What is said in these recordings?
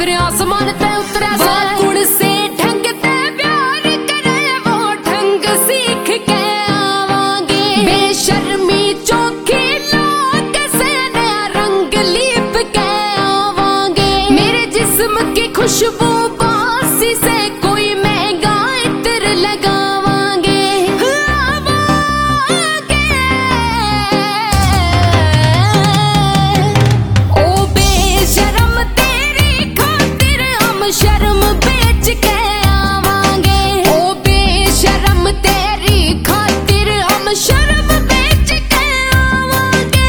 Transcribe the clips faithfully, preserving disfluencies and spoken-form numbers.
फिर आसमान ते उतरा गुण से ढंग ते प्यार करे वो ढंग सीख के आवांगे। बेशर्मी चौकी लोग से नया रंग लीप के आवांगे। मेरे जिस्म की खुशबू बासी से कोई महंगा इत्र लगावांगे। ओ बेशरम तेरी खातिर हम शर्म बेच के आवांगे। ओ बेशरम तेरी खातिर हम शर्म बेच के आवांगे।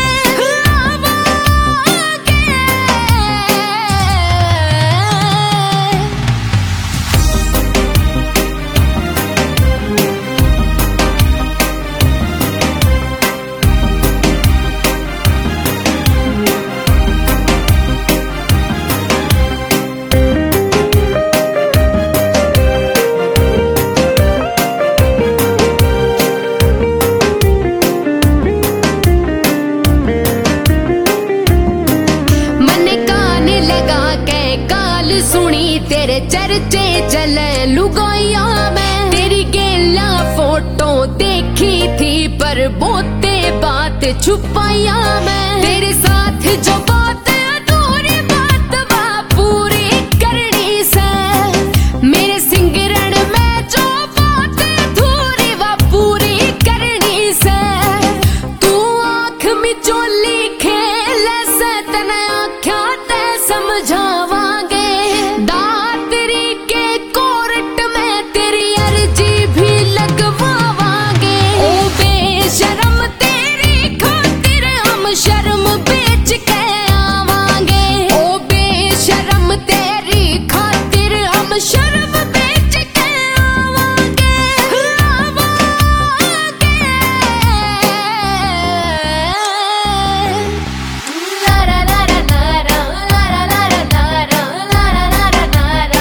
सुनी तेरे चर्चे चले लुगाइया में। तेरी गेला फोटो देखी थी पर बोते बात छुपाइया मैं। तेरे साथ जो बात अधूरी बात बा पूरी करनी से। मेरे सिंगरण में जो बात अधूरी वा पूरी करनी से। तू आँख में चोली खेल से तने आख्या ते समझावांगे। शर्म बेच के आवांगे। ओ बेशरम तेरी खातिर हम शर्म बेच के आवांगे। ला ला ला ला ला ला ला ला ला ला ला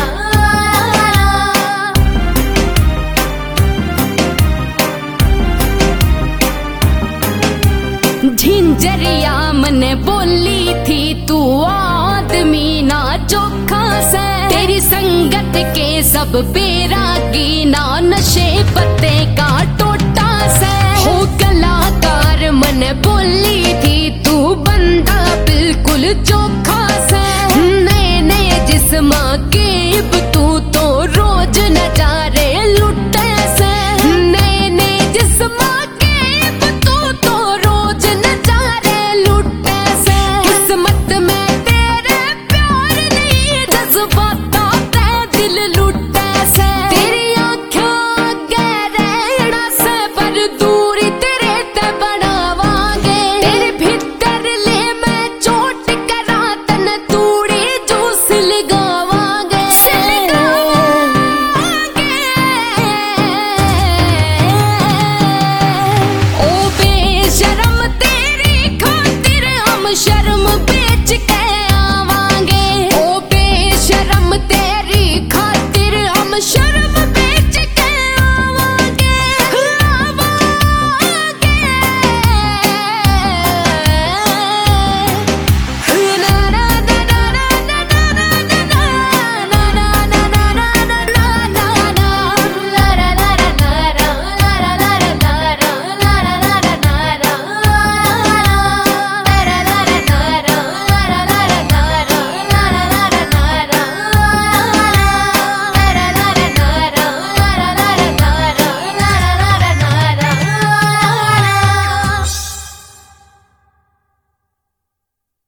झिंझरिया मने बोली थी तू आदमी ना चोखा से। तेरी संगत के सब बैरागी ना